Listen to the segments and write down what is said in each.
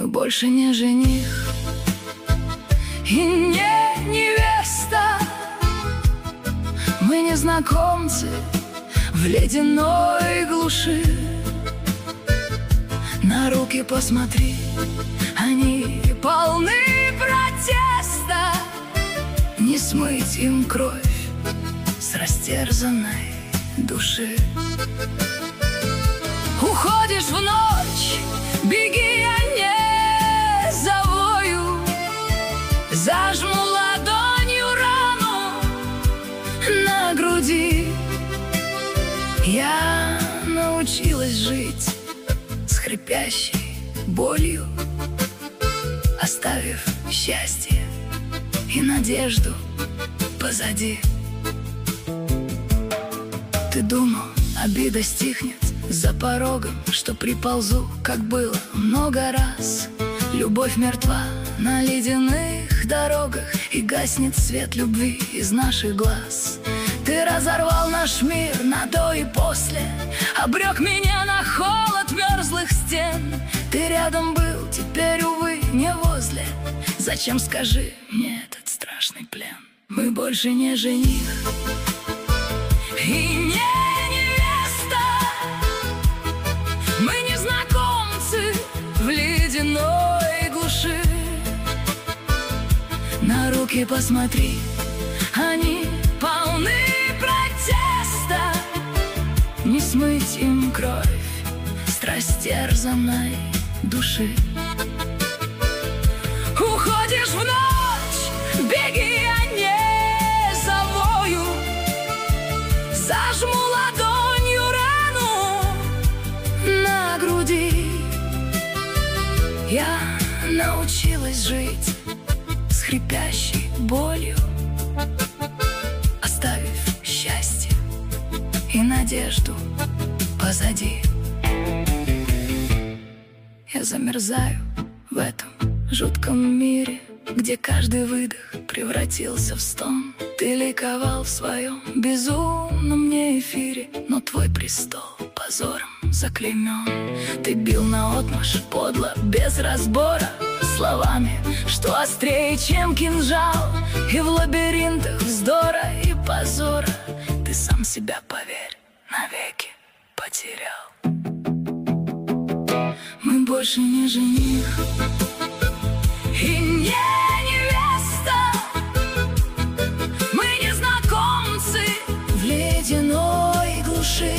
больше не жених и не невеста. Мы незнакомцы в ледяной глуши. На руки посмотри, они полны протеста. Не смыть им кровь с растерзанной души. Уходишь в ночь, беги, я не завою. Зажму ладонью рану на груди. Я научилась жить с хрипящей болью, оставив счастье и надежду позади. Ты думал, обида стихнет за порогом, что приползу, как было много раз. Любовь мертва на ледяных дорогах, и гаснет свет любви из наших глаз. Ты разорвал наш мир на до и после, обрек меня на холод мерзлых стен. Ты рядом был, теперь, увы, не возле. Зачем, скажи мне, этот страшный плен? Мы больше не жених и не невеста. Мы незнакомцы в ледяной глуши. На руки посмотри, они полны протеста. Не смыть им кровь с растерзанной души. Уходишь в ночь, беги, я не завою. Зажму ладонью рану на груди. Я научилась жить с хрипящей болью, оставив счастье и надежду позади. Я замерзаю в этом жутком мире, где каждый выдох превратился в стон. Ты ликовал в своем безумном мне эфире, но твой престол позором заклеймен. Ты бил наотмашь, подло, без разбора, словами, что острее, чем кинжал. И в лабиринтах вздора и позора ты сам себя, поверь, навеки потерял. Мы больше не жених и не невеста. Мы незнакомцы в ледяной глуши.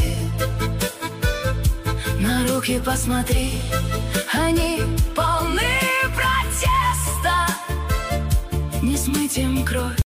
На руки посмотри, они полны протеста. Не смыть им кровь